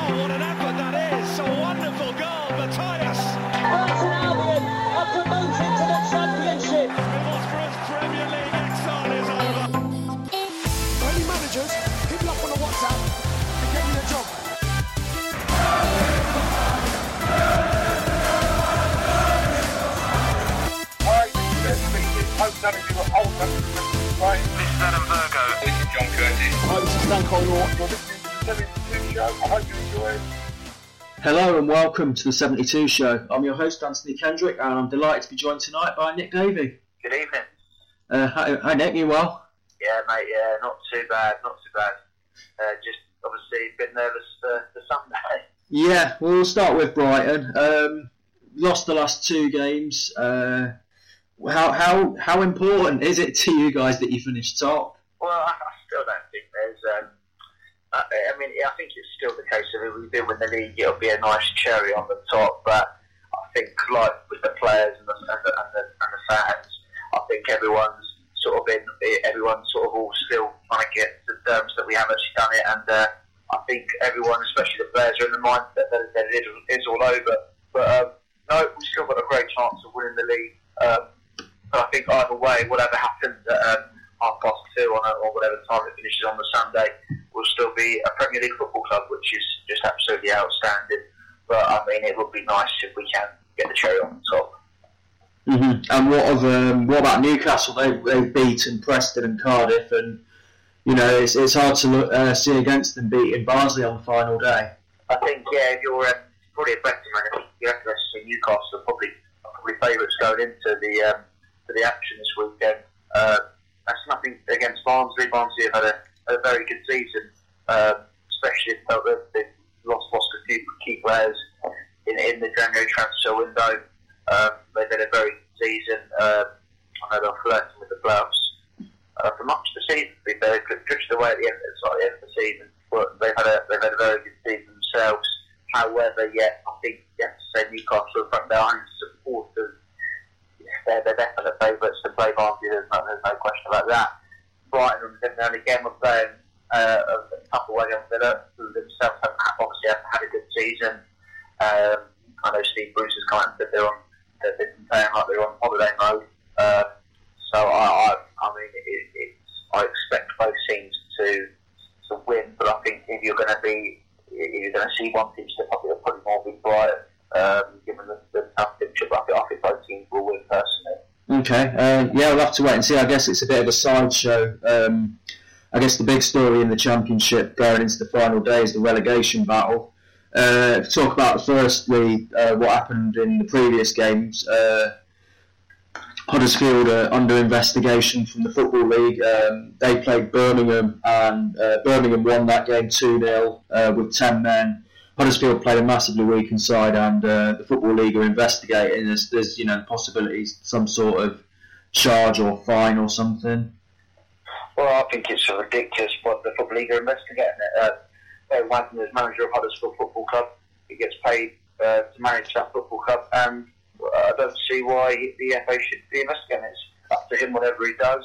what an effort that is. A wonderful goal, Matthias. Brighton Albion are promoted to the Championship. Middlesbrough's Premier League exile is over. Any managers, hit me up on the WhatsApp and get me a job. Hi, this is speaking. Hope none of you are old enough to listen to Brian. This is Adam Virgo. This is John Curtis. Hi, this is Stan Colnor. You're listening to the 72 Show. I hope you enjoy it. Hello and welcome to the 72 Show. I'm your host Anthony Kendrick and I'm delighted to be joined tonight by Nick Davey. Good evening. Hi Nick, you well? Yeah, mate, not too bad. Just obviously a bit nervous for Sunday. Yeah, we'll start with Brighton. Lost the last two games. How important is it to you guys that you finished top? Well, I still don't think there's... I think it's still the case that if we do win the league, it'll be a nice cherry on the top. But I think, like with the players and the fans, I think everyone's sort of all still trying to get to the terms that we have actually done it. And I think everyone, especially the players, are in the mindset that it is all over. But no, we've still got a great chance of winning the league. But I think either way, whatever happens at 2:30 or whatever time it finishes on the Sunday, will still be a Premier League football club, which is just absolutely outstanding. But I mean, it would be nice if we can get the cherry on the top. Mm-hmm. And what about Newcastle? They've beaten Preston and Cardiff, and you know it's hard to see against them beating Barnsley on the final day. I think if you're probably a better man, if you have to see Newcastle are probably favourites going into the action this weekend. That's nothing against Barnsley. Barnsley have had a very good season, especially if they've lost a few key players in the January transfer window. They've had a very good season. I know they're flirting with the playoffs for much of the season. They've drifted away at the end of the season, but they've had a very good season themselves. However, I think you have to say Newcastle from their own supporters. They're definite favourites to play Barnsley. There's no question about that. Brighton and again we're playing a couple away on Villa, who themselves have had a good season. I know Steve Bruce has kind of said they've been playing like they're on holiday mode. I expect both teams to win, but I think if you're going to see one team step up, it'll probably more be Brighton. Given the tough picture, but I think both teams will win personally. Okay, we'll have to wait and see. I guess it's a bit of a sideshow. I guess the big story in the Championship going into the final day is the relegation battle. Talk about firstly what happened in the previous games. Huddersfield are under investigation from the Football League. They played Birmingham and Birmingham won that game 2-0 with 10 men. Huddersfield played a massively weakened side, and the Football League are investigating. There's possibilities, some sort of charge or fine or something. Well, I think it's ridiculous what the Football League are investigating. Barry Wagner is manager of Huddersfield Football Club. He gets paid to manage that football club, and I don't see why the FA should be investigating. It's up to him, whatever he does.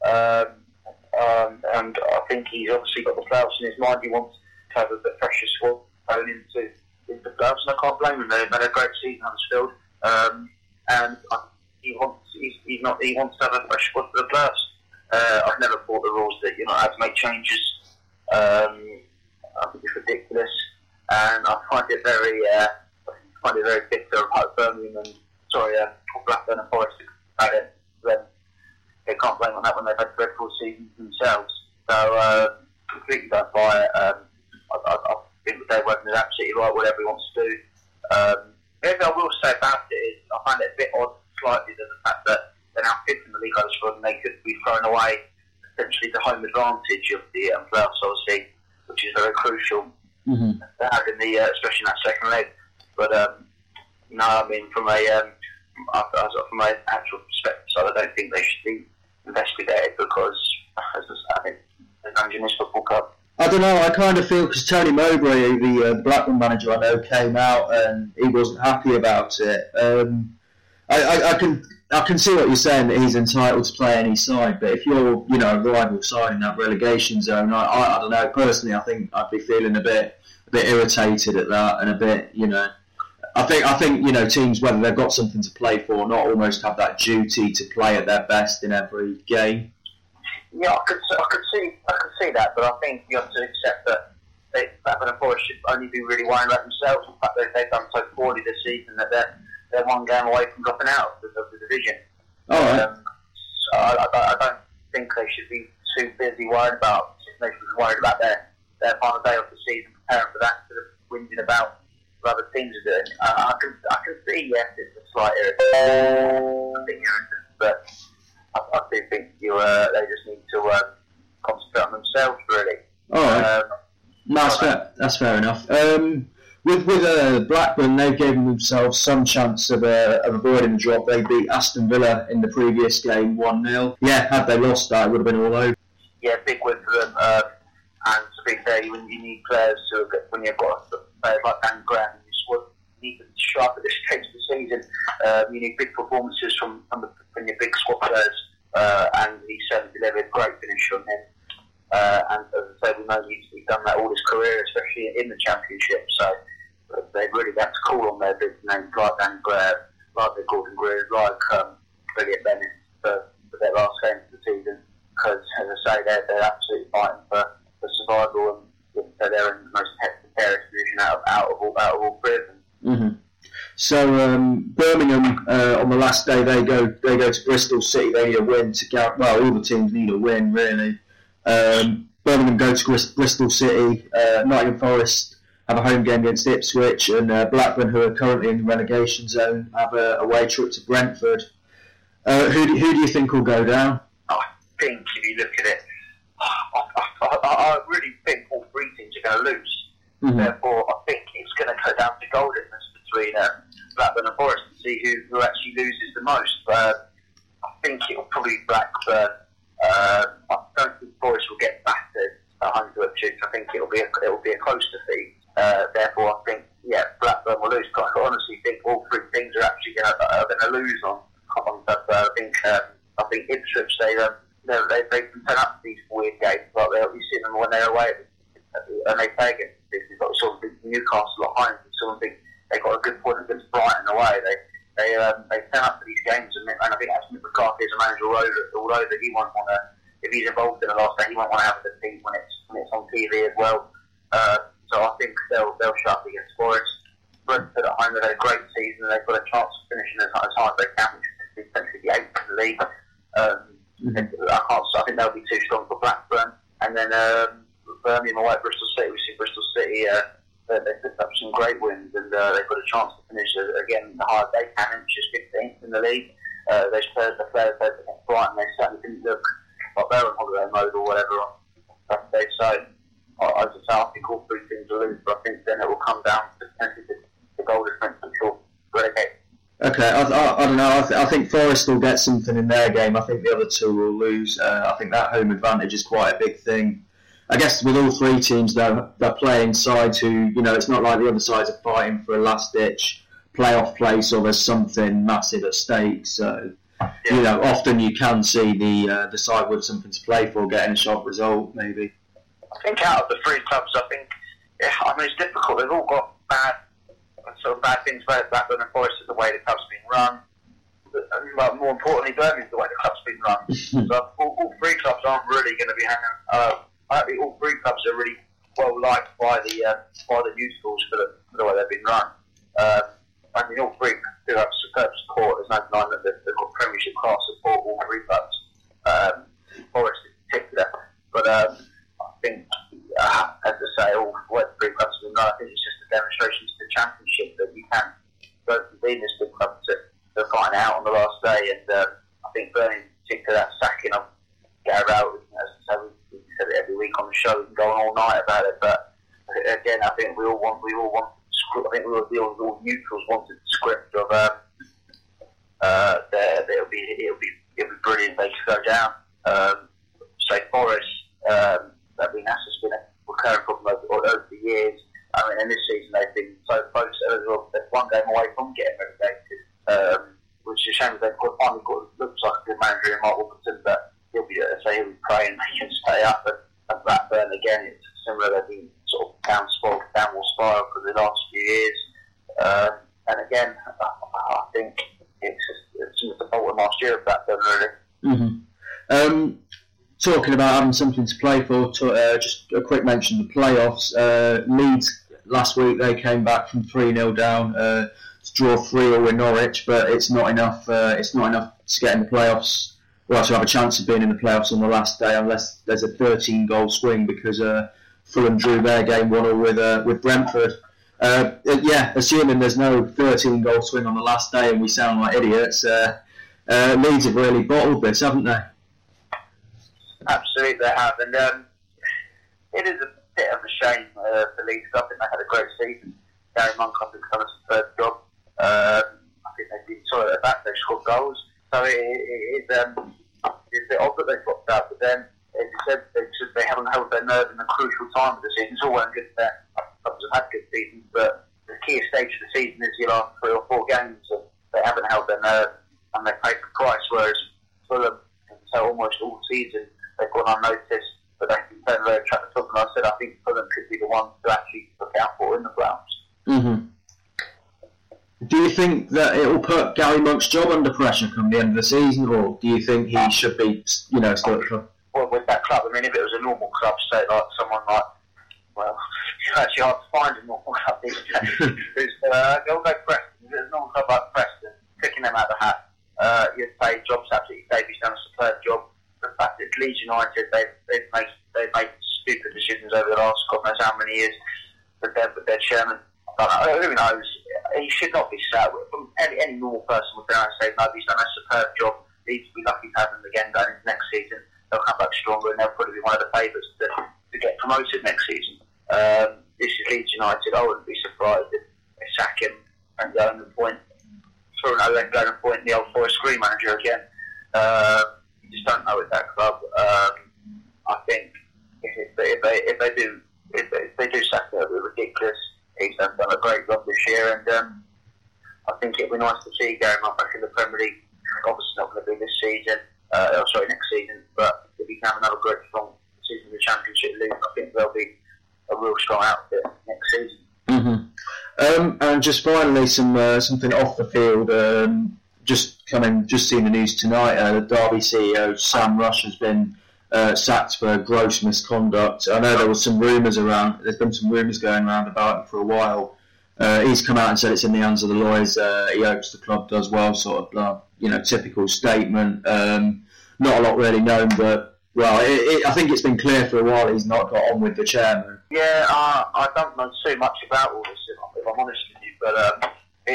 And I think he's obviously got the playoffs in his mind. He wants to have a bit fresher squad going into the playoffs, and I can't blame him. They've had a great season, Huddersfield, and he wants to have a fresh squad for the playoffs. I've never thought the rules that you're not allowed to make changes. I think it's ridiculous, and I find it very bitter about Birmingham and Blackburn and Forest about it. Then they can't blame on that when they've had dreadful seasons themselves. So completely don't buy it. I think that Dave Webber is absolutely right, whatever he wants to do. The only thing I will say about it is I find it a bit odd, slightly, the fact that they're now fifth in the league, and they could be throwing away essentially the home advantage of the playoffs, obviously, which is very crucial to have in the, especially in that second leg. But from an actual perspective, so I don't think they should be investigated because, as I think, they're managing this football club. I don't know, I kind of feel, because Tony Mowbray, the Blackburn manager I know, came out and he wasn't happy about it. I can I can see what you're saying, that he's entitled to play any side, but if you're, a rival side in that relegation zone, I don't know. Personally, I think I'd be feeling a bit irritated at that, and a bit, I think teams, whether they've got something to play for or not, almost have that duty to play at their best in every game. Yeah, I could see that, but I think you have to accept that Blackburn and Forest should only be really worrying about themselves. In fact, they've done so poorly this season that they're one game away from dropping out of the division. All right. So I don't think they should be too busy worried about. They should be worried about their final day of the season, preparing for that, sort of whinging about what other teams are doing. I can see, yes, it's a slight irritation, but I do think they just need to concentrate on themselves, really. All right. That's fair enough. With Blackburn, they've given themselves some chance of avoiding the drop. They beat Aston Villa in the previous game 1-0. Yeah, had they lost that, it would have been all over. Yeah, big win for them. And to be fair, you need players when you've got players like Dan Graham, you need to sharp at this stage of the season. You need big performances from your big squad players, and he certainly delivered a great finish from him. And as I say, we know he's done that all his career, especially in the Championship. So they've really got to call on their big names like Dan Graham, like Gordon Greer, like Elliot Bennett for their last game of the season. Because, as I say, they're absolutely fighting for survival, and they're in the most precarious position out of all three of them. Mm-hmm. So Birmingham on the last day they go to Bristol City. They need a win to count. Well, all the teams need a win, really. Birmingham go to Bristol City. Nottingham Forest have a home game against Ipswich, and Blackburn, who are currently in the relegation zone, have a away trip to Brentford. Who do you think will go down? I think if you look at it, I really think all three teams are going to lose. Mm-hmm. Therefore, I think it's going to go down to goal difference between Blackburn and Forest to see who actually loses the most. I think it will probably be Blackburn. I don't think Forest will get battered at home to Ipswich. I think it will be a close defeat. Therefore, I think Blackburn will lose. But I honestly think all three teams are actually going to lose on Saturday. I think Ipswich they can turn up these weird games, like you see them when they're away and they play against they've got sort of Newcastle at home. Sort of think they got a good point against Brighton away. They turn up to these games, and I think that's Mick McCarthy as a manager all over. He won't want to, if he's involved in the last game, he won't want to have a defeat when it's on TV as well. So I think they'll shut up against Forest. Brentford at home, they've had a great season. They've got a chance of finishing as high as they can, which is essentially the 8th in the league. I think they'll be too strong for Blackburn. And then Birmingham away at Bristol City. We see Bristol City. They picked up some great wins, and they've got a chance to finish again the highest they can, which is 15th in the league. Those players against Brighton, they certainly didn't look like they were on holiday mode or whatever on Saturday. So I think all three teams will lose, but I think then it will come down to potentially the goal difference, which will relegate. Okay, I don't know. I think Forest will get something in their game. I think the other two will lose. I think that home advantage is quite a big thing. I guess with all three teams, they're playing sides who, it's not like the other sides are fighting for a last-ditch playoff place or there's something massive at stake. So, often you can see the side with something to play for getting a sharp result, maybe. I think out of the three clubs, it's difficult. They've all got bad things about Blackburn and Forest is the way the club's been run. But more importantly, Birmingham's the way the club's been run. So all three clubs aren't really going to be hanging. I think all three clubs are really well liked by the neutrals for the way they've been run. All three do have superb support. There's no denying that they've got Premiership class support. All three clubs, Forest in particular. But I think, as I say, all three clubs have been run. I think it's just a demonstration to the Championship that you can go from being this big club to fighting out on the last day. And I think Birmingham, in particular, that sacking of Gary Rowett, as I say, we said it every week on the show, we can go on all night about it. But again, I think we all want. I think all neutrals wanted the script of it'll be brilliant. They could go down. Say Forest, that's been a recurring problem over the years. In this season they've been so close. They're one game away from getting relegated. which is a shame they've finally got looks like a good manager in Mark Wilkinson, but he'll be praying they can stay up. And Blackburn again, it's similar. They've been sort of downward spiral for the last few years. And again, I think it's the fault of last year of Blackburn, really. Mm-hmm. Talking about having something to play for, just a quick mention of the playoffs. Leeds last week, they came back from 3-0 down to draw 3-0 with Norwich, but it's not enough. It's not enough to get in the playoffs. Well, to have a chance of being in the playoffs on the last day, unless there's a 13-goal swing, because Fulham drew their game 1-0 with Brentford. Assuming there's no 13-goal swing on the last day and we sound like idiots, Leeds have really bottled this, haven't they? Absolutely, they have, and it is a bit of a shame for Leeds. I think they had a great season. Gary Monk, I think, done a superb job. I think they've been solid at the back. They've scored goals, so it's a bit odd that they've dropped out. But then they haven't held their nerve in the crucial time of the season. It's all well and good that clubs have had good seasons, but the key stage of the season is your last 3 or 4 games, and they haven't held their nerve and they paid the price. Whereas Fulham, so almost all season, they've gone unnoticed, but they can turn around and track the top. And I said, I think Fulham could be the one to actually look out for in the playoffs. Mm-hmm. Do you think that it will put Gary Monk's job under pressure come the end of the season, or do you think he should be, still at the club? Well, with that club, I mean, if it was a normal club, say like someone like, well, it's actually hard to find a normal club these days. They'll go Preston. If it's a normal club like Preston, picking them out of the hat, you'd say job's absolutely safe. He's done a superb job. The fact that Leeds United, they've made stupid decisions over the last God knows how many years with their chairman. Who knows? He should not be sat with. Any normal person would go and say, no, he's done a superb job. Leeds will be lucky to have him again going into next season. They'll come back stronger and they'll probably be one of the favourites to get promoted next season. This is Leeds United. I wouldn't be surprised if they sack him and go and appoint the old Forest Green manager again. You just don't know with that club. I think if they do sack him, it'll be ridiculous. He's done a great job this year, and I think it'd be nice to see Gary Monk back in the Premier League. Obviously not going to be this season, next season, but if he can have another great strong season in the Championship League, I think there'll be a real strong outfit next season. Mm-hmm. And just finally, something off the field. Just seen the news tonight. The Derby CEO Sam Rush has been sacked for gross misconduct. I know there was some rumours around. There's been some rumours going around about him for a while. He's come out and said it's in the hands of the lawyers. He hopes the club does well. Sort of, typical statement. Not a lot really known, but I think it's been clear for a while he's not got on with the chairman. Yeah, I don't know too much about all this, if I'm honest with you, but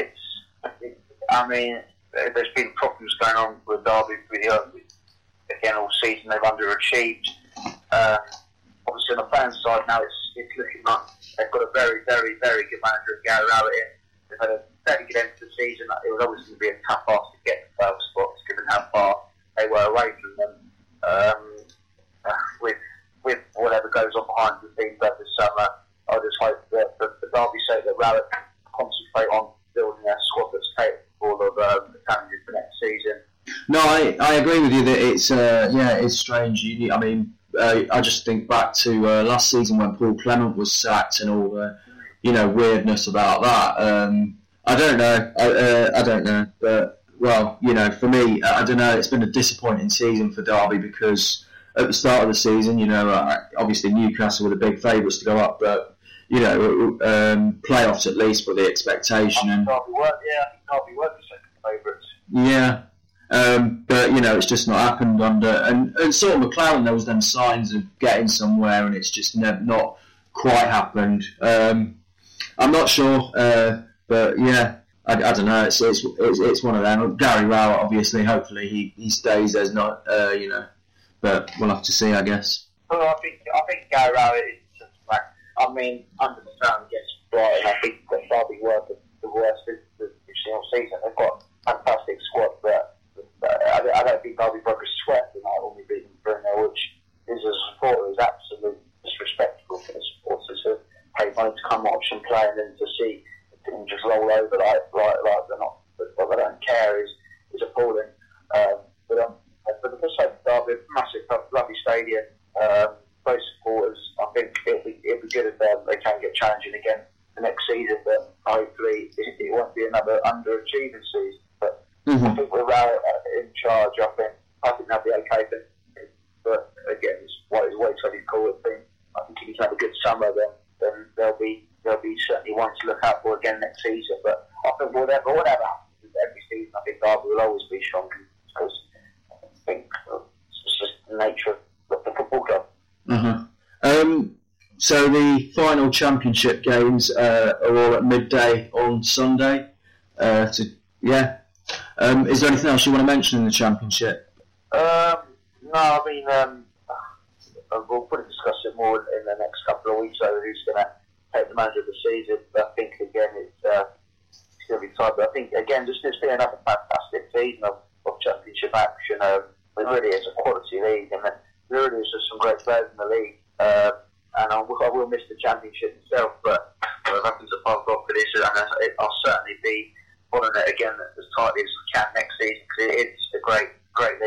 there's been problems going on with Derby again all season. They've underachieved. Obviously, on the fan side now, it's looking like they've got a very, very, very good manager in Gary Rowett in. They've had a very good end to the season. It was always going to be a tough ask to get the 12 spots, given how far they were away from them. With whatever goes on behind the scenes over the summer, I just hope that the Derby say that Rowett can concentrate on building a squad that's capable of the challenges for next season. No, I agree with you that it's strange. I just think back to last season when Paul Clement was sacked and all the weirdness about that. I don't know, but for me, I don't know. It's been a disappointing season for Derby because at the start of the season, obviously Newcastle were the big favourites to go up, but playoffs at least were the expectation. And Derby were the second favourites. Yeah. But it's just not happened under and sort of McLaren. There was them signs of getting somewhere, and it's just not quite happened. I'm not sure, but yeah, I don't know. It's one of them. Gary Rowett, obviously, hopefully he stays. There's not, but we'll have to see, I guess. Well, I think Gary Rowett is just like, under the sound against Brighton, I think that Derby were the worst we've seen all season. They've got a fantastic squad, but I don't think Derby broke a sweat tonight when we beat them 3-0, which is, as a supporter, is absolutely disrespectful for the supporters who pay money to come watch and play, and then to see them just roll over like they're not, what they don't care is is appalling. But the sake of Derby, massive, lovely stadium, both supporters. I think it'll be good if they can get challenging again the next season. But hopefully it won't be another underachieving season. But I think we're in charge. I think they'll be okay. But again, it's way too cool. I think if you can have a good summer, then they'll be certainly one to look out for again next season. But I think whatever happens every season, I think Derby will always be strong because I think it's just the nature of the football club. So the final championship games are all at midday on Sunday. Is there anything else you want to mention in the championship? No, I mean, we'll probably discuss it more in the next couple of weeks over who's going to take the manager of the season. But I think, again, it's going to be tight. But I think, again, just it's been another fantastic season of championship action. It really is a quality league, and there really is just some great players in the league. And I will miss the championship itself, but if happens if I've got for this, and I'll certainly be following it again as tightly as we can next season, because it is a great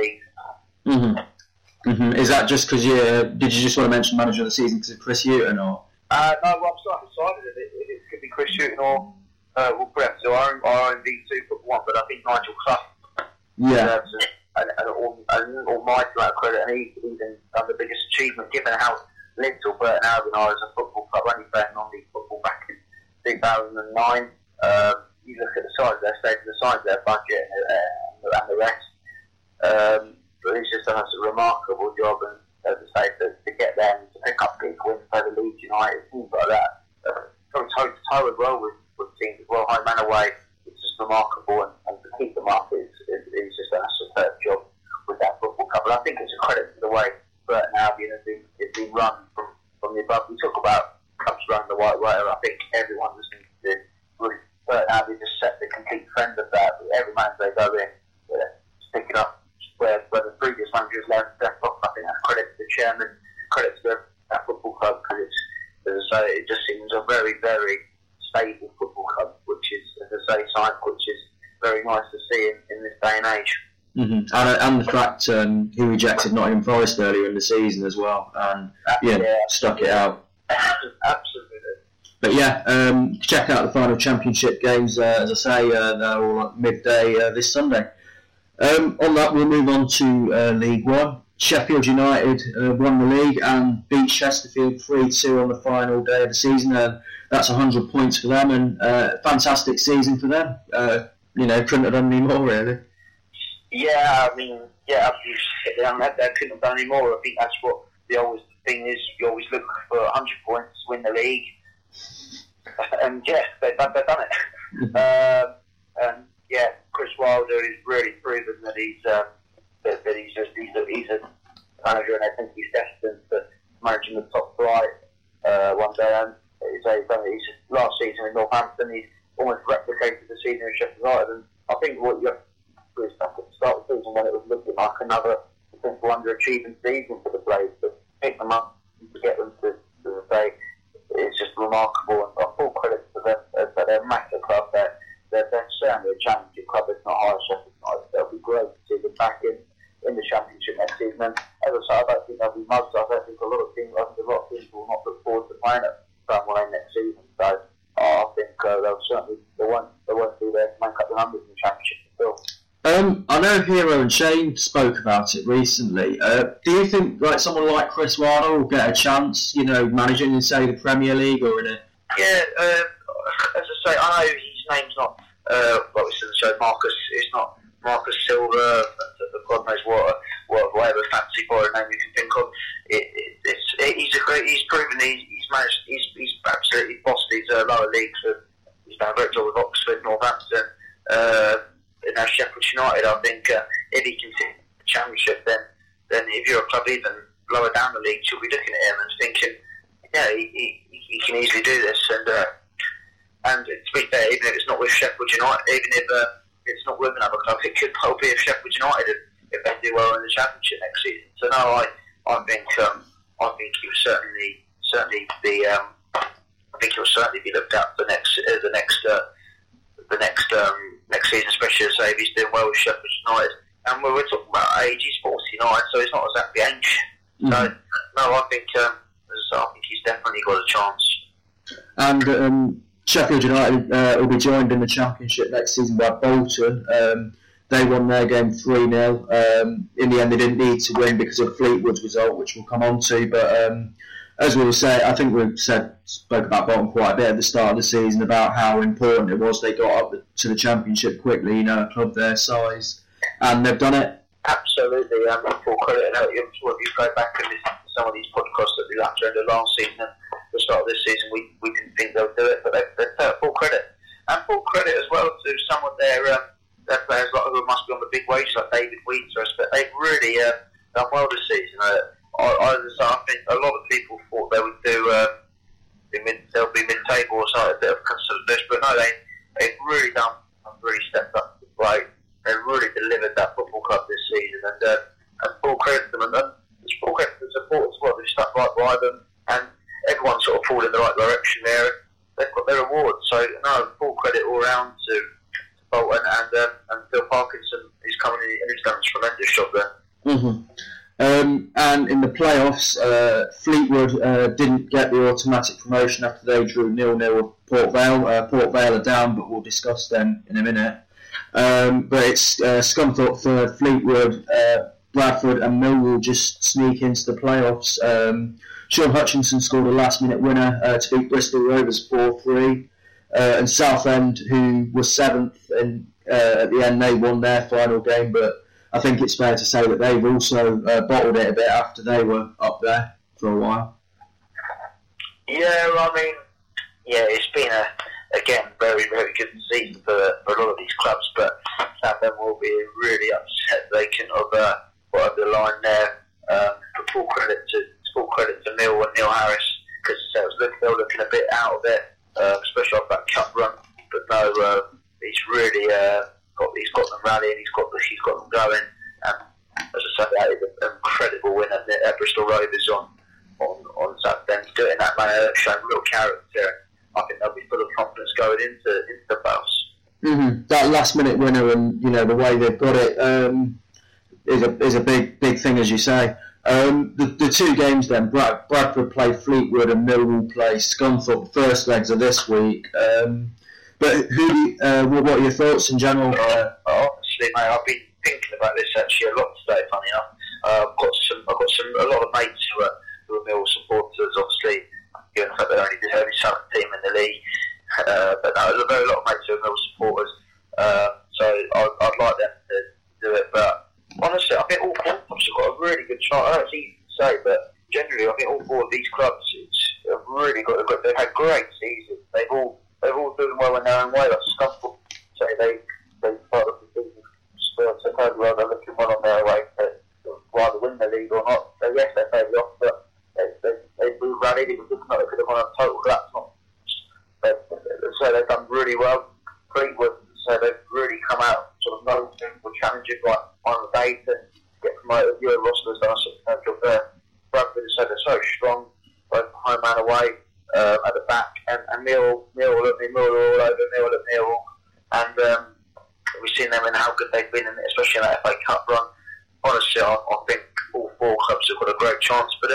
league. Is that just because did you just want to mention manager of the season because of Chris Hughton, or? No, well, I'm slightly excited if it could be Chris Hughton or we'll perhaps do our own V2 football one, but I think Nigel Clough deserves an almighty amount of credit, and he's even done the biggest achievement given how little Burton Albion are as a football club, only playing non-league football back in 2009. You look at the size of their stadium, the size of their budget, and the rest. But he's just done a remarkable job, and as I say, to get them to pick up big wins over Leeds United, things like that. Going toe to toe as well with teams as well, home and away. It's just remarkable, and to keep them up is just done a superb job with that football club. And I think it's a credit to the way Burton Albion has been run from the above. We talk about clubs running the right way, and I think everyone just needs to really, Burton Albion just set the complete trend of that. Every match they go in, pick it up where the previous managers learned to step up. I think that's credit to the chairman, credit to that football club, because as I say, it just seems a very, very stable football club, which is, as I say, science, which is very nice to see in this day and age. And the fact he rejected Nottingham Forest earlier in the season as well, and stuck it out. Absolutely. But check out the final championship games. As I say, they're all at midday this Sunday. On that, we'll move on to League One. Sheffield United won the league and beat Chesterfield 3-2 on the final day of the season. That's 100 points for them, and fantastic season for them. Couldn't have done any more, really. Yeah, I mean, you hit the head there, couldn't have done any more. I think that's what the thing is. You always look for 100 points to win the league. And they've done it. Chris Wilder has really proven that he's a manager, and I think he's destined to managing the top flight one day. And he's last season in Northampton, he's almost replicated the season in Sheffield United. And I think what you was at the start of the season when it was looking like another potential underachieving season for the players, to pick them up and to get them to say it's just remarkable, and full credit to them. They're a massive club. They're certainly a championship club, if not higher Sheffield United. It'll be great to see them back in the championship next season. And as I say, I don't think they'll be mugged. I don't think a lot of teams will not look forward to playing at Bramwell next season. So I think they won't be there to make up the numbers in the championship still. I know Hero and Shane spoke about it recently. Do you think someone like Chris Wilder will get a chance, managing in, say, the Premier League or in a... Yeah, as I say, I know his name's not, it's in the show, Marcus, it's not Marcus Silva, God knows whatever fancy boy name you can think of. He's proven he's managed, he's absolutely bossed his lower leagues. He's done a great job with Oxford, Northampton, and now Sheffield United. I think if he can take the championship, then if you're a club even lower down the league, you'll be looking at him and thinking, he can easily do this. And to be fair, even if it's not with Sheffield United, even if it's not with another club, it could probably be Sheffield United if they do well in the championship next season. So no, I think he will certainly be. I think he'll certainly be looked at for next season, especially as he's doing well with Sheffield United. And we're talking about age, he's 49, so he's not exactly ancient. So, no, I think he's definitely got a chance. And Sheffield United will be joined in the Championship next season by Bolton. They won their game 3-0. In the end, they didn't need to win because of Fleetwood's result, which we'll come on to. But as we said, I think we spoke about Bolton quite a bit at the start of the season about how important it was they got up to the Championship quickly, a club their size. And they've done it. Absolutely, full credit. If you go back and listen to some of these podcasts that we left during the last season and the start of this season, we didn't think they would do it, but they've taken full credit. And full credit as well to some of their players who must be on the big wages, like David Wheater, but they've really done well this season. I think a lot of people thought they would they'll be mid-table or something, a bit of consolidation, but no, they've really stepped up to the plate. They really delivered that football club this season, and full credit to them, and full credit to the support as well. They've stuck right by them, and everyone's sort of falling in the right direction there. They've got their awards, so no, full credit all round to Bolton, and Phil Parkinson is coming in and he's done a tremendous job there. Mm-hmm. And in the playoffs, Fleetwood didn't get the automatic promotion after they drew 0-0 with Port Vale. Port Vale are down, but we'll discuss them in a minute. But it's Scunthorpe third, Fleetwood, Bradford and Millwall just sneak into the playoffs. Sean Hutchinson scored a last-minute winner to beat Bristol Rovers 4-3. And Southend, who was 7th, and at the end they won their final game. But I think it's fair to say that they've also bottled it a bit after they were up there for a while. Yeah, it's been again, very, very good season for a lot of these clubs, but Southend will be really upset they couldn't have put up the line there. Full credit to Neil and Neil Harris, because they were looking a bit out of it, especially off that cup run. But no, he's really got them rallying, he's got them going, and as I say, that is an incredible win at Bristol Rovers on Saturday. Doing that manner, showing real character. I think they'll be full of confidence going into the playoffs. Mm-hmm. That last-minute winner and the way they've got it is a big thing, as you say. The two games then, Bradford play Fleetwood and Millwall play Scunthorpe. The first legs are this week. But what are your thoughts in general? Honestly, mate, I've been thinking about this actually a lot today. Funny enough, I've got a lot of mates who are Millwall supporters, obviously. Given the fact they're only the only Southern team in the league, but no, there's a very lot of mates who are Mill supporters, so I'd like them to do it. But honestly, I think all four clubs have got a really good chance. I know it's easy to say, but generally, I think all four of these clubs have really they've had great seasons. They've all doing well in their own way. Like Scunthorpe, so they part of the season. Spurs have had rather looking well on their way to either win the league or not. So yes, they're fairly off, but they've rallied. It was looking like they could have won a total collapse. So they've done really well. Fleetwood, so they've really come out sort of no for challenges like on the day to get promoted. Euro Rossler's done a job there. Bradford, so they're so strong, both home and away at the back. And Mill are all over Mill. And we've seen them and how good they've been, especially in that FA Cup run. Honestly, I think all four clubs have got a great chance. But if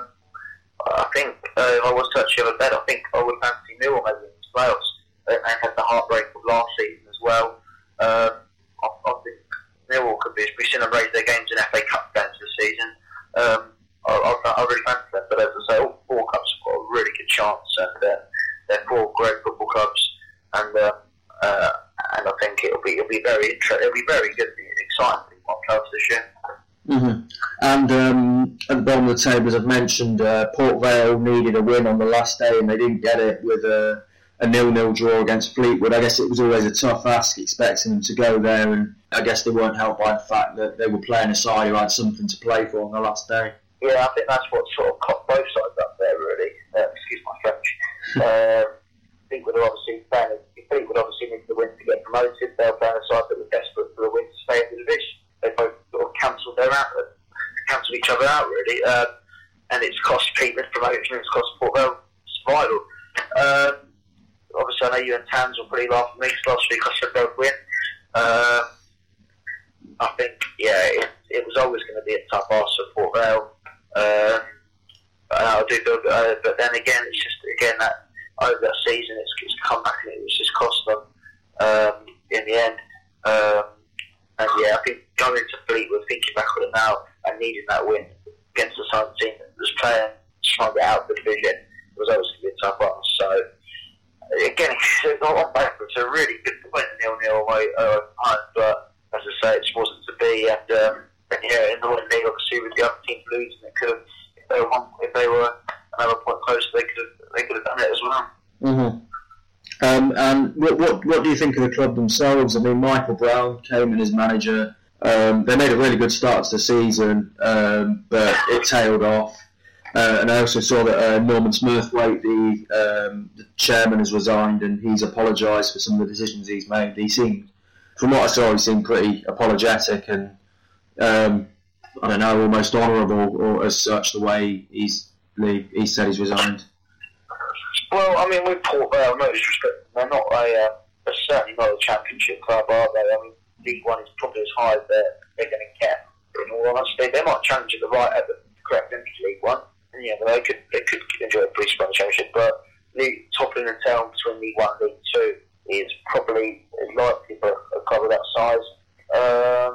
I was to actually have a bet, I think I would fancy Millwall maybe in the playoffs. They had the heartbreak of last season as well. I think Millwall could be. We've seen them raise their games in FA Cup games this season. I really fancy them. But as I say, all four clubs have got a really good chance, and they're four great football clubs. And I think it'll be very interesting. It'll be very good and exciting for playoffs this year. Mm-hmm. And at the bottom of the table, as I've mentioned, Port Vale needed a win on the last day and they didn't get it with a 0-0 draw against Fleetwood. I guess it was always a tough ask expecting them to go there, and I guess they weren't helped by the fact that they were playing a side who had something to play for on the last day. Yeah, I think that's what sort of caught both sides up there, really. Excuse my French. Fleetwood obviously needed the win to get promoted. They were playing a side that was desperate for the win to stay in the division. They both sort of cancelled each other out, really, and it's cost Peterborough promotion, it's cost Port Vale survival. Obviously, I know you and Tans were pretty laughing at me last week. I said they'd win. I think, it was always going to be a tough ask for Port Vale. But then again, it's just that over that season, it's come back and it's just cost them in the end. And I think going to Fleetwood, thinking back on it now, and needing that win against the Sun team that was trying to get out of the division, it was always going to be a tough ask. So again, it's a really good point, 0-0 away home, but as I say, it just wasn't to be. And in the Winning League, obviously, with the other team losing, it could have. If they were another point closer, they could have done it as well. Mm-hmm. And what do you think of the club themselves? I mean, Michael Brown came in as manager. They made a really good start to the season, but it tailed off. And I also saw that Norman Smurthwaite, the chairman, has resigned, and he's apologised for some of the decisions he's made. He seemed, from what I saw, he seemed pretty apologetic and I don't know, almost honourable, or as such, the way he said he's resigned. Well, I mean, with Port Vale, no disrespect, they're not they're certainly not a championship club, are they? I mean, League One is probably as high as they're going to get. In all honesty, they might challenge at the correct entry to League One, and they could enjoy a pretty strong championship. But toppling and tailing between League One and League Two is probably likely for a club of that size.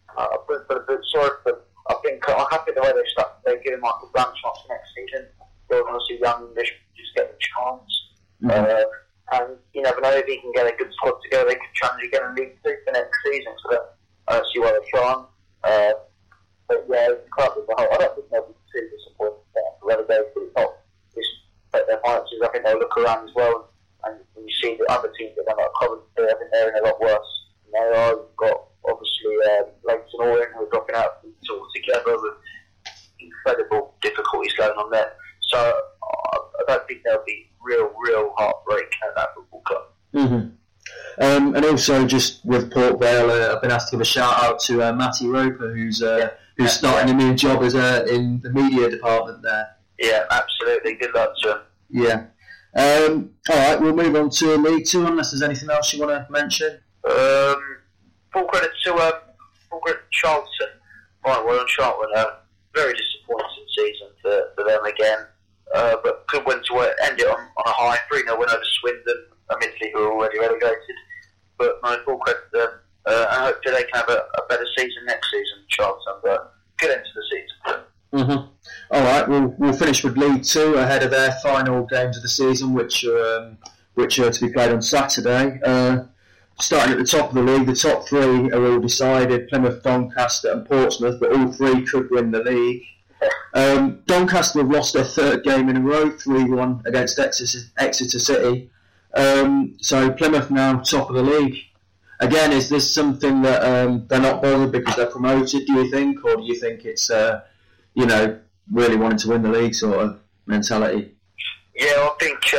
I'm happy the way they've stuck. They've given Michael Brown a chance next season. They're going to see young English just get the chance. Mm-hmm. And you never know, if he can get a good squad together, they could challenge again in League Two for next season. So I don't see why they're trying. But the club as a whole, I don't think they'll be too disappointed for relegated. It's not just their finances. I think they'll look around as well, and when you see the other teams that are not Coventry, I think they're in a lot worse than they are. You've got obviously Leighton Orient, who are dropping out altogether with incredible difficulties going on there. So I don't think there'll be real heartbreak at that football club. Mm-hmm. And also, just with Port Vale, I've been asked to give a shout out to Matty Roper, who's starting a new job as in the media department there. Yeah, absolutely. Good luck to him. Yeah. All right, we'll move on to League Two, unless there's anything else you want to mention. Full credit to Charlton. Right, well, on Charlton, very disappointing season for them again. But could win to end it on a high 3-0 win over Swindon, admittedly who are already relegated. But no, full credit to them. I hope they can have a better season next season, Charlton. But good end to the season. Mm-hmm. All right, we'll finish with League Two ahead of their final games of the season, which are to be played on Saturday. Starting at the top of the league, the top three are all decided: Plymouth, Doncaster and Portsmouth, but all three could win the league. Doncaster have lost their third game in a row, 3-1 against Exeter City. So Plymouth now top of the league. Again, is this something that they're not bothered because they're promoted, do you think? Or do you think it's, really wanting to win the league sort of mentality? Yeah, I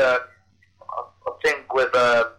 think with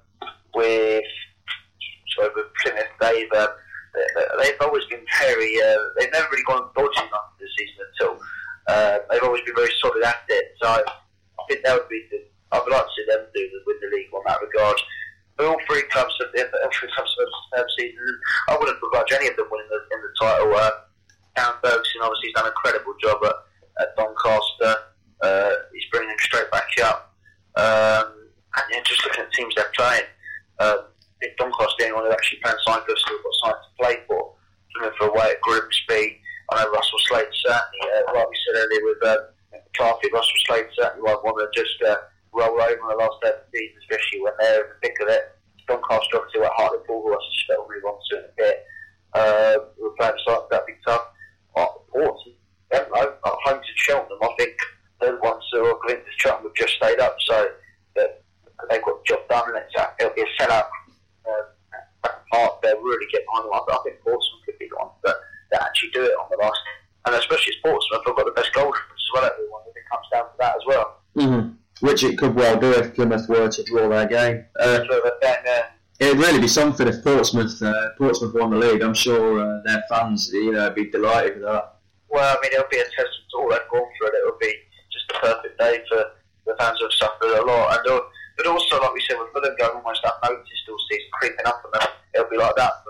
Plymouth, they've always been very. They've never really gone dodgy after the season at all. They've always been very solid at it. So I think that would be. I would like to see them win the league on that regard. But all three clubs have season. I wouldn't begrudge any of them winning the title. Cam Ferguson obviously has done an incredible job at Doncaster. He's bringing them straight back up. And just looking at the teams they're playing. If Doncaster the only one who actually playing Cyprus, still got sides to play for. Plymouth away at Grimsby. I know Russell Slade certainly, like we said earlier with Clarkie, Russell Slade certainly won't want to just roll over in the last day of the season, especially when they're in the thick of it. Doncaster obviously were Hartlepool, who I suspect will move on to in a bit. We're playing sides that'd be tough. Portsmouth, I don't know, home to Cheltenham, I think they're the ones who are going to Cheltenham have just stayed up, so they've got the job done, and it'll be a sellout. They'll really get behind them. I think Portsmouth could be the one that actually do it on the last, and especially as Portsmouth have got the best goal difference as well. Everyone, if it comes down to that as well. Mm-hmm. Which it could well do if Plymouth were to draw their game. It'd really be something if Portsmouth won the league. I'm sure their fans, would be delighted with that. Well, I mean, it'll be a testament to all they've gone through. It'll be just a perfect day for the fans who have suffered a lot, but also, like we said, with Fulham going almost unnoticed all season, creeping up on them, it'll be like that for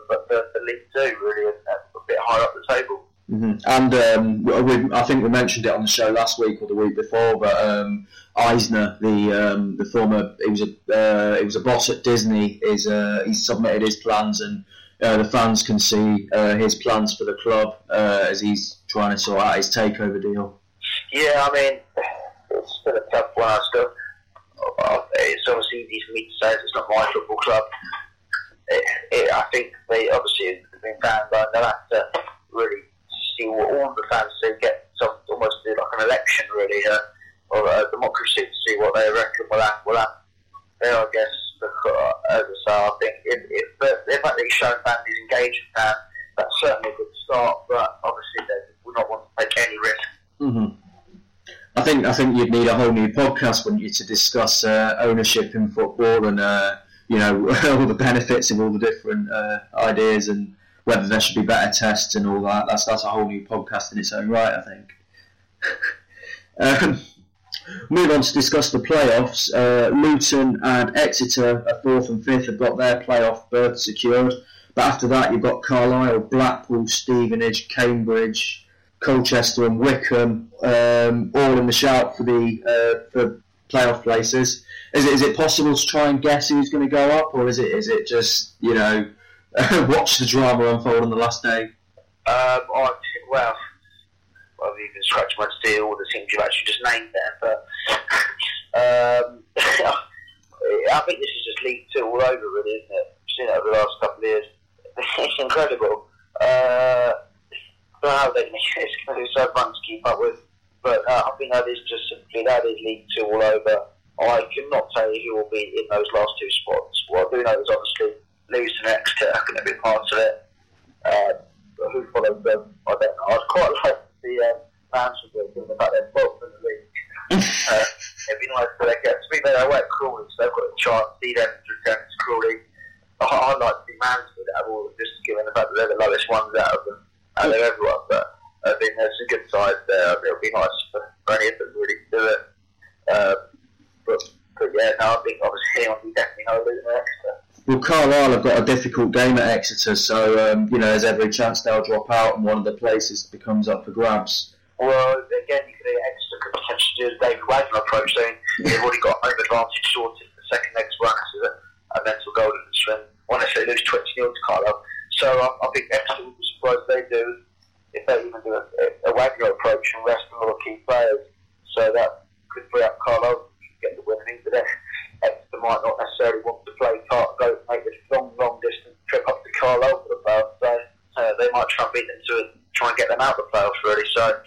the League Two, really, a bit higher up the table. Mm-hmm. And I think we mentioned it on the show last week or the week before, but Eisner, the former, he was a boss at Disney. He's submitted his plans, and the fans can see his plans for the club as he's trying to sort out his takeover deal. Yeah, I mean, it's been a tough one. It's obviously easy for me to say it's not my football club. I think they obviously have been fans, but they'll have to really see what all the fans do, get almost do like an election, really, or a democracy to see what they reckon will happen there, I guess. As I say, I think if the fact that he's shown fans he's engaged with fans, that's certainly a good start, but obviously they will not want to take any risk. Mm-hmm. I think you'd need a whole new podcast, wouldn't you, to discuss ownership in football and all the benefits of all the different ideas and whether there should be better tests and all that. That's a whole new podcast in its own right, I think. Move on to discuss the playoffs. Luton and Exeter are 4th and 5th, have got their playoff berth secured. But after that, you've got Carlisle, Blackpool, Stevenage, Cambridge, Colchester and Wickham, all in the shout for the for playoff places. Is it possible to try and guess who's going to go up, or is it just watch the drama unfold on the last day? I've even scratched my head all the teams you've actually just named there, but I think this is just League Two all over, really, isn't it? I've seen it over the last couple of years. It's incredible. I don't know how it's going to be so fun to keep up with, but I think that is just simply League Two all over. I cannot tell you who will be in those last two spots. What I do know is obviously Luton and Exeter are going to be part of it. But who follows them, I don't know. I'd quite like the fans of them, given the fact they're 12th in the league. It'd be nice for them to be there away at Crawley, so they've got a chance to see them return to Crawley. I'd like to see Mansfield out of all, just given the fact that they're the lowest ones out of them, out of everyone. But I think there's some good sides there. It'll be nice for any of them really to do it. But yeah, no, I think obviously anyone will definitely know Luton and Exeter. Well, Carlisle have got a difficult game at Exeter, so there's every chance they'll drop out, and one of the places becomes up for grabs. Well, again, Exeter could potentially do the David Wagner approach. They've already got home advantage sorted. The second next run is a mental goal difference when honestly they lose 20-0 to Carlisle. So I think Exeter will be surprised they do if they even do a Wagner approach and rest a lot of key players. So that could free up Carlisle to get the win. I think that Exeter might not necessarily want to make this long distance trip up to Carlisle for the playoffs. So they might try and beat them to it, try and get them out of the playoffs, really. So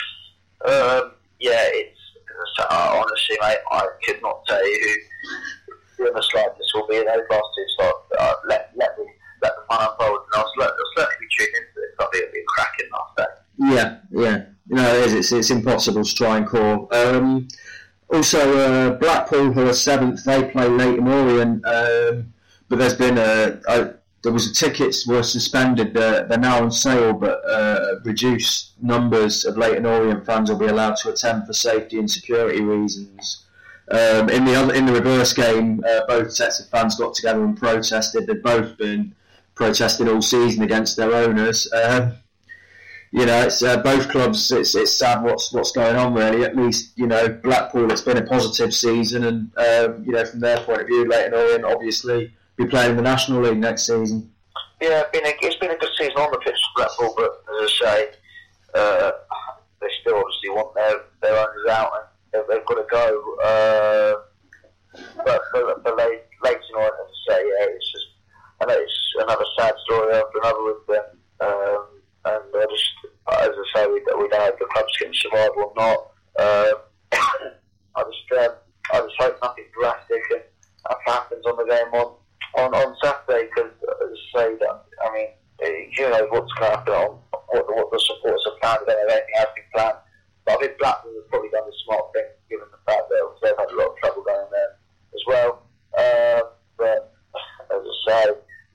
honestly, mate, I could not tell you who in the slightest will be in those last two slots. Let the fun unfold, and I'll certainly be tuned into this. I think it'll be a cracking last day. Yeah. It is. It's impossible to try and call. Also, Blackpool, who are 7th, they play Leyton Orient, but there's been tickets were suspended. They're now on sale, but reduced numbers of Leyton Orient fans will be allowed to attend for safety and security reasons. In the reverse game, both sets of fans got together and protested. They've both been protesting all season against their owners. It's both clubs. It's sad what's going on, really. At least Blackpool, it's been a positive season, and from their point of view, Leyton Orient obviously be playing in the National League next season. Yeah, it's been a good season on the pitch for Blackpool, but as I say, they still obviously want their owners out, and they've got to go. But for Leyton Orient, as I say, I know it's another sad story after another with them. And as I say, we don't know if the club's going to survive or not. I just hope nothing drastic happens on the game on Saturday, because as I say, who knows what's going to happen on what the supporters have planned, if anything has been planned. But I think Blackpool has probably done the smart thing, given the fact that they've had a lot of trouble going there as well. But as I say,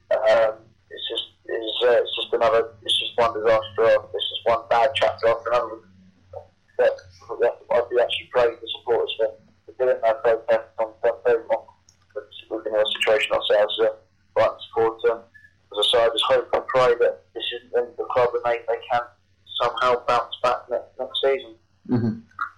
it's just one disaster off. It's just one bad chapter after another. But I do actually praise the supporters for doing their protest on Sunday. We're in a situation ourselves, right, and support them. as I say, I just hope and pray that this isn't the end of the club and they can somehow bounce back next season. Mm-hmm.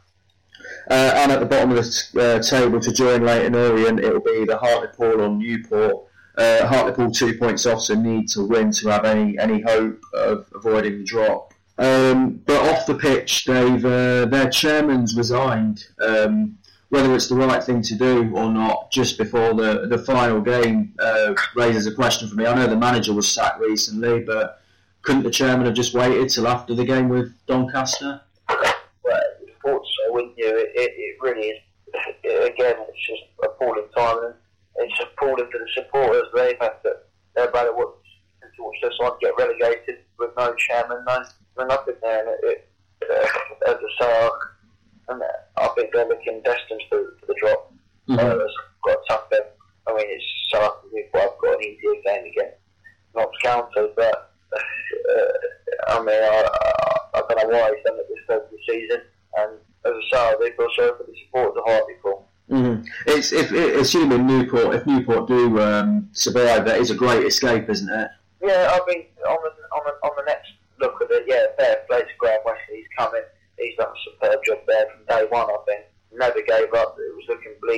And at the bottom of the table to join Leyton Orient, it will be the Hartlepool or Newport. Hartlepool 2 points off, so need to win to have any hope of avoiding the drop. But off the pitch, Dave, their chairman's resigned. Whether it's the right thing to do or not, just before the final game, raises a question for me. I know the manager was sacked recently, but couldn't the chairman have just waited till after the game with Doncaster? Well, you thought so, wouldn't you? It really is. Again, it's just appalling time, and it's appalling for the supporters. They've had to watch their side get relegated with no chairman, no nothing there. As I say, I think they're looking destined for the drop. Mm-hmm. It's got a tough game. I mean, it's so I've got an easier game again, Notts County, but I mean, I don't know why he's done it this stage of the season. And as I say, they feel sorry for the supporters of Hartlepool. Mm-hmm. It's assuming if Newport do survive, that is a great escape, isn't it? Yeah, I mean, on the next look at it, yeah, fair play to Graham Wesley. He's come in. He's done a superb job there from day one, I think. Never gave up. It was looking bleak.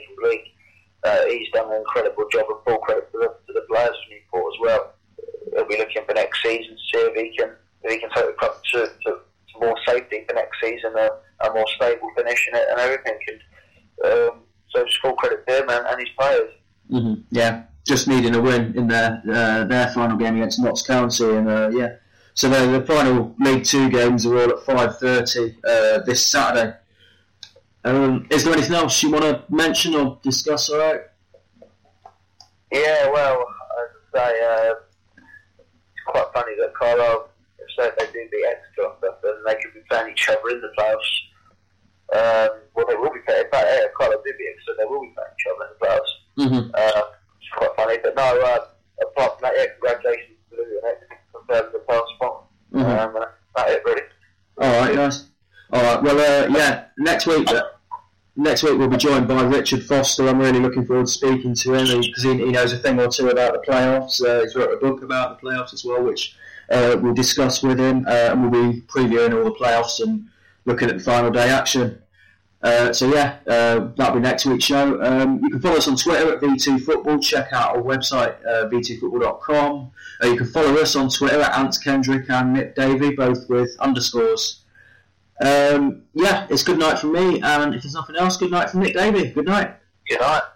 He's done an incredible job, and full credit to the players of Newport as well. He'll be looking for next season to see if he can take the club to more safety for next season, a more stable finish in it and everything. So just full credit to him and his players. Mm-hmm. Yeah, just needing a win in their final game against Notts County, and yeah. So the final League 2 games are all at 5:30 this Saturday. Is there anything else you want to mention or discuss? All right. Yeah, well, as I say, it's quite funny that Carlisle, if they do beat Exeter and stuff, then they could be playing each other in the playoffs. Well, they will be playing. Carlisle do beat Exeter, they will be playing each other in the playoffs. Mm-hmm. It's quite funny, but no. Apart from that, yeah, congratulations to Lou and Exeter confirmed the playoff spot. Mm-hmm. That's it, really. All right, nice. All right, well, yeah, next week we'll be joined by Richard Foster. I'm really looking forward to speaking to him because he knows a thing or two about the playoffs. He's wrote a book about the playoffs as well, which we'll discuss with him, and we'll be previewing all the playoffs and looking at the final day action. So yeah, that'll be next week's show. You can follow us on Twitter at V2Football. Check out our website, v2football.com. You can follow us on Twitter at Ant Kendrick and Nick Davey, both with underscores. Yeah, it's good night from me, and if there's nothing else, good night from Nick Davey. Good night. Good night.